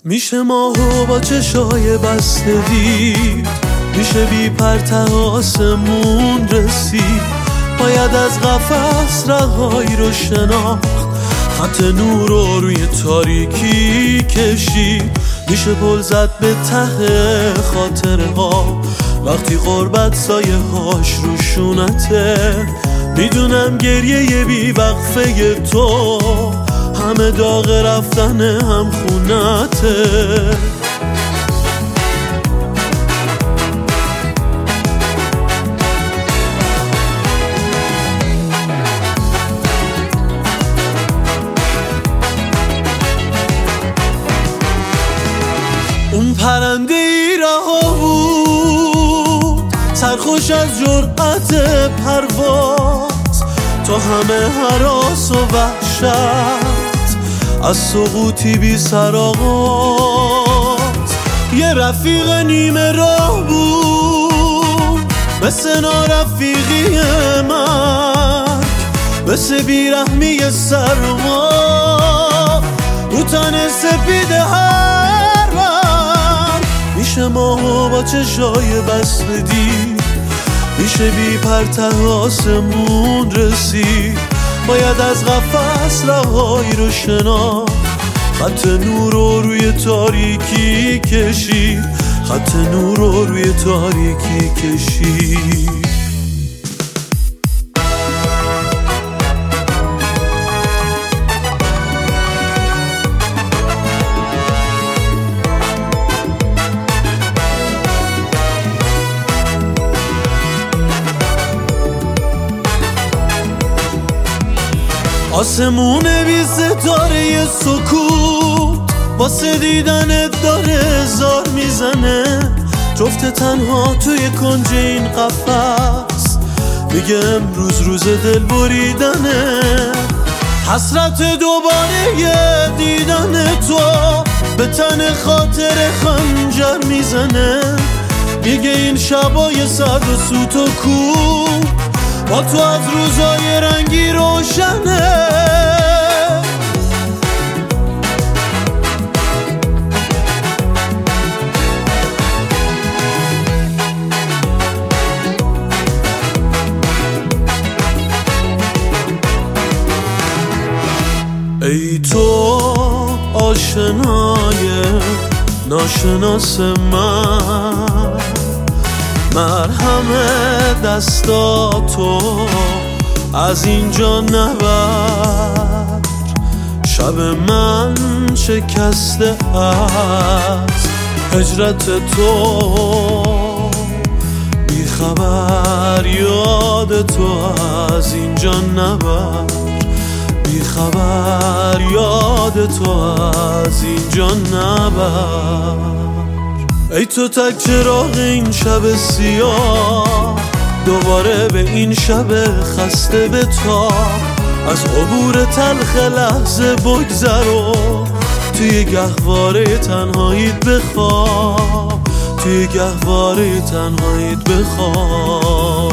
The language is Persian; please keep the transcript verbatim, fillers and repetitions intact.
میشه ماهو با چشای بسته دید، میشه بی پرتع آسمون رسید، باید از قفس رهایی رو شناخت، خط نور رو روی تاریکی کشید، میشه پل زد به ته خاطره ها وقتی غربت سایه هاش رو شونته. میدونم گریه بی وقفه تو همه داغ رفتن هم خونته. اون پرنده ای رها بود سرخوش از جرأت پرواز، تا همه هراس و وحشت از سقوطی بی سراغات. یه رفیق نیمه راه بود مثل نارفیقی مرگ، مثل بیرحمی سرما رو تن سپید هر رنگ. میشه ماهو با چشای بسته دید، میشه بی پرتع آسمون رسید، باید از قفس رهایی رو شناخت، خط نور رو روی تاریکی کشید، خط نور رو روی تاریکی کشید. آسمون بی ستاره سکوت واسه دیدنت داره زار میزنه، جفت تنها توی کنج این قفس میگه امروز روز دل بریدنه. حسرت دوباره یه دیدن تو به تن خاطر خنجر میزنه، میگه این شبای سرد و سوت و کوه با تو از روزای رنگی روشنه. ای تو آشنای ناشناس من، مرهم دستاتو از اینجا نبر، شب من شکسته از هجرت تو، بی خبر یاد تو از اینجا نبر، بی خبر یاد تو از اینجا نبر. ای تو تک چراغ این شب سیاه، دوباره به این شب خسته به تا، از عبور تلخ لحظه بگذر و توی گهواره تنهاییت بخواب، توی گهواره تنهاییت بخواب.